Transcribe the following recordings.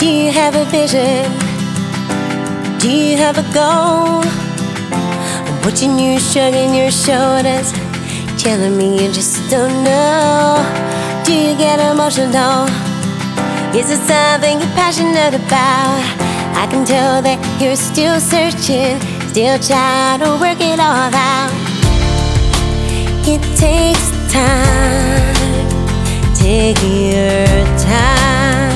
Do you have a vision? Do you have a goal? I'm watching you shrugging your shoulders, telling me you just don't know. Do you get emotional? Is it something you're passionate about? I can tell that you're still searching, still trying to work it all out. It takes time, take your time.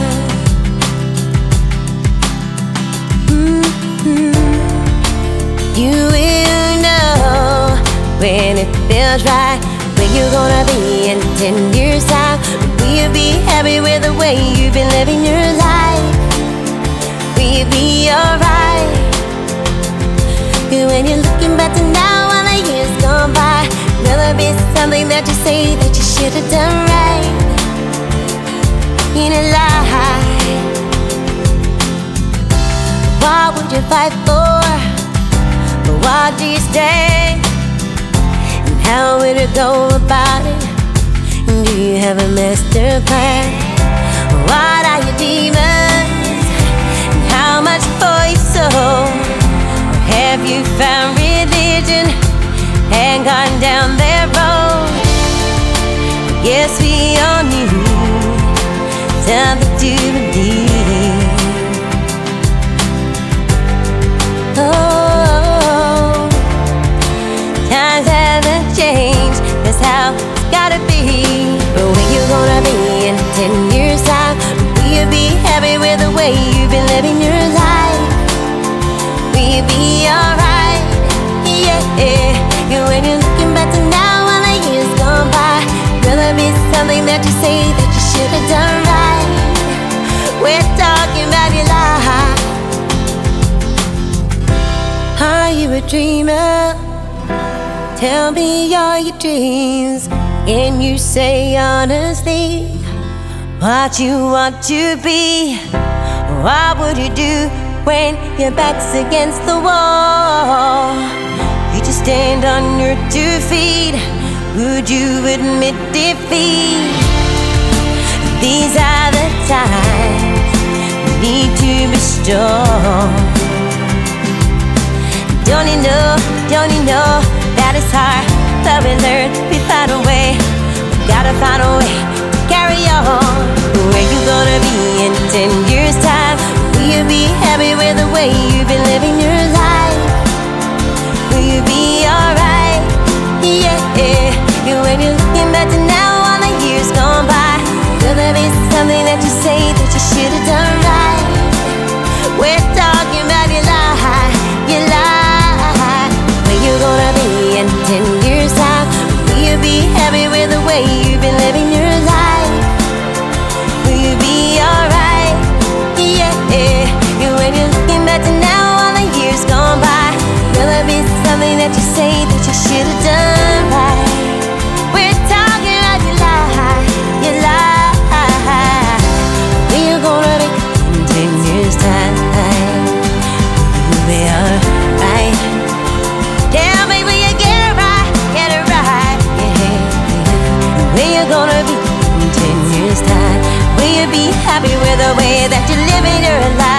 You will know when it feels right, where you're gonna be in 10 years' time. Will you be happy with the way you've been living your life? Will you be alright? When you're looking back to now, all the years gone by, will there be something that you say that you should have done right in a life? What would you fight for? But why do you stay? And how would you go about it? Do you have a master plan? What are your demons? And how much for your soul? Or have you found religion and gone down that road? Yes, we all need something to believe. Oh, times haven't changed, that's how it's gotta be. But where you gonna be in 10 years' time? Will you be happy with the way you've been living your life? Will you be alright? Yeah. When you're looking back to now, all the years gone by, will there be something that you say that you should have done right? We're talking about your life. Are you a dreamer? Tell me all your dreams. Can you say honestly what you want to be? What would you do when your back's against the wall? You just stand on your 2 feet. Would you admit defeat? These are the times we need to be strong. Don't you know that it's hard, but we learn, we find a way. We gotta find a way to carry on. Where you gonna be in 10 years' time? Will you be happy with the way you've been living your life? Will you be alright? Yeah. When you're looking back to now, all the years gone by, will there be something that you say that you should have done right? We're talking about your life, your life. Where you gonna be in 10 years' time? Will you be happy with the way you've been living your life? Will you be alright? Yeah. When you're looking back to now, all the years gone by, will there be something that you say that you should have done right? We're talking about your life, your life. Where you gonna be in 10 years' time? Will you be alright? Tell me, will you get it right? Get it right, yeah. Where you gonna be in 10 years' time? Will you be happy with the way that you're living your life?